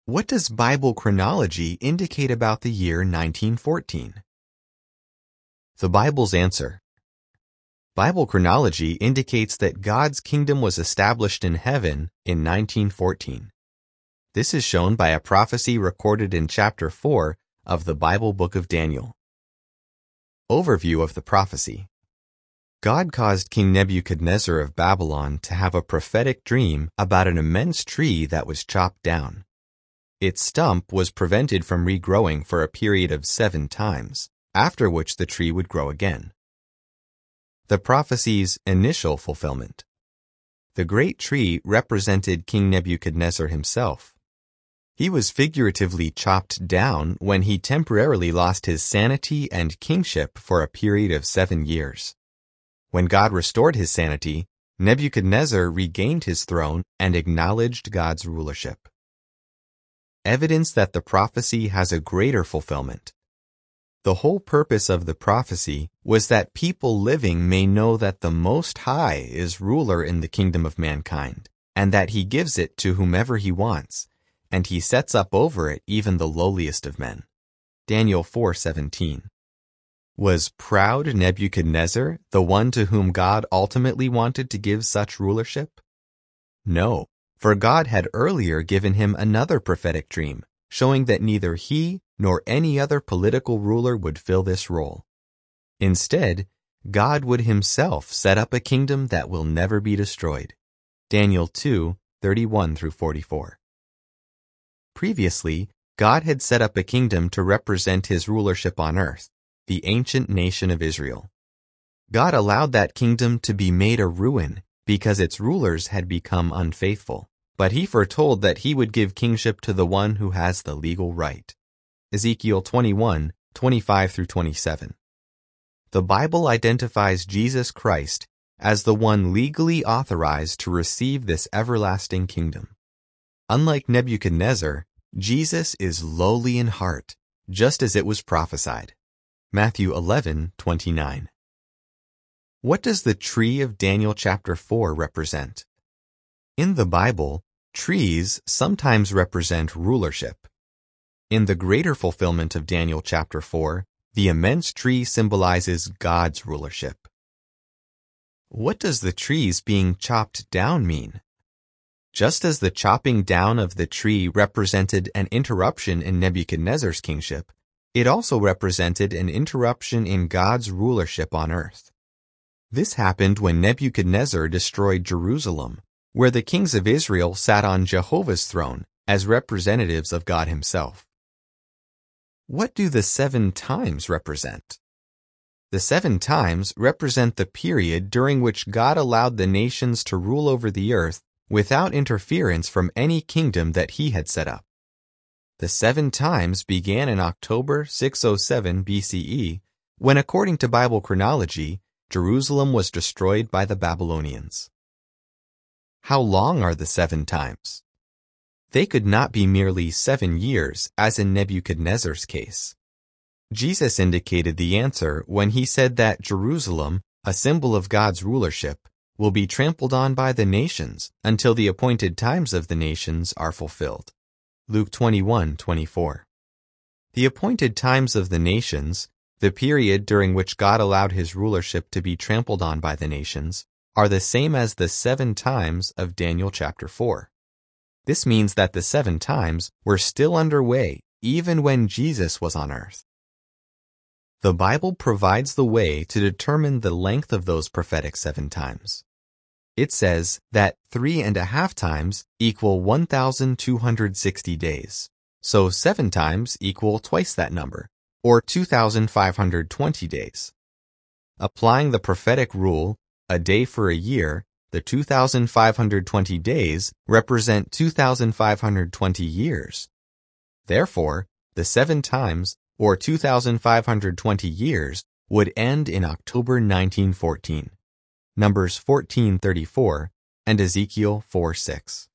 What does Bible chronology indicate about the year 1914? The Bible's answer. Bible chronology indicates that God's kingdom was established in heaven in 1914. This is shown by a prophecy recorded in chapter 4 of the Bible book of Daniel. Overview of the prophecy. God caused King Nebuchadnezzar of Babylon to have a prophetic dream about an immense tree that was chopped down. Its stump was prevented from regrowing for a period of 7 times, after which the tree would grow again. The prophecy's initial fulfillment. The great tree represented King Nebuchadnezzar himself. He was figuratively chopped down when he temporarily lost his sanity and kingship for a period of 7 years. When God restored his sanity, Nebuchadnezzar regained his throne and acknowledged God's rulership. Evidence that the prophecy has a greater fulfillment. The whole purpose of the prophecy was that people living may know that the Most High is ruler in the kingdom of mankind, and that he gives it to whomever he wants, and he sets up over it even the lowliest of men. Daniel 4:17. Was proud Nebuchadnezzar the one to whom God ultimately wanted to give such rulership? No, for God had earlier given him another prophetic dream, showing that neither he nor any other political ruler would fill this role. Instead, God would himself set up a kingdom that will never be destroyed. Daniel 2:31-44. Previously, God had set up a kingdom to represent his rulership on earth, the ancient nation of Israel. God allowed that kingdom to be made a ruin because its rulers had become unfaithful, but he foretold that he would give kingship to the one who has the legal right. Ezekiel 21:25-27. The Bible identifies Jesus Christ as the one legally authorized to receive this everlasting kingdom. Unlike Nebuchadnezzar, Jesus is lowly in heart, just as it was prophesied. Matthew 11:29. What does the tree of Daniel chapter 4 represent? In the Bible, trees sometimes represent rulership. In the greater fulfillment of Daniel chapter 4, the immense tree symbolizes God's rulership. What does the trees being chopped down mean? Just as the chopping down of the tree represented an interruption in Nebuchadnezzar's kingship, it also represented an interruption in God's rulership on earth. This happened when Nebuchadnezzar destroyed Jerusalem, where the kings of Israel sat on Jehovah's throne as representatives of God himself. What do the 7 times represent? The 7 times represent the period during which God allowed the nations to rule over the earth without interference from any kingdom that he had set up. The 7 times began in October 607 BCE, when according to Bible chronology, Jerusalem was destroyed by the Babylonians. How long are the 7 times? They could not be merely 7 years, as in Nebuchadnezzar's case. Jesus indicated the answer when he said that Jerusalem, a symbol of God's rulership, will be trampled on by the nations until the appointed times of the nations are fulfilled. Luke 21:24. The appointed times of the nations, the period during which God allowed his rulership to be trampled on by the nations, are the same as the 7 times of Daniel chapter 4. This means that the 7 times were still underway even when Jesus was on earth. The Bible provides the way to determine the length of those prophetic 7 times. It says that 3.5 times equal 1,260 days, so 7 times equal twice that number, or 2,520 days. Applying the prophetic rule, a day for a year, the 2,520 days represent 2,520 years. Therefore, the 7 times, or 2,520 years, would end in October 1914. Numbers 14:34 and Ezekiel 4:6.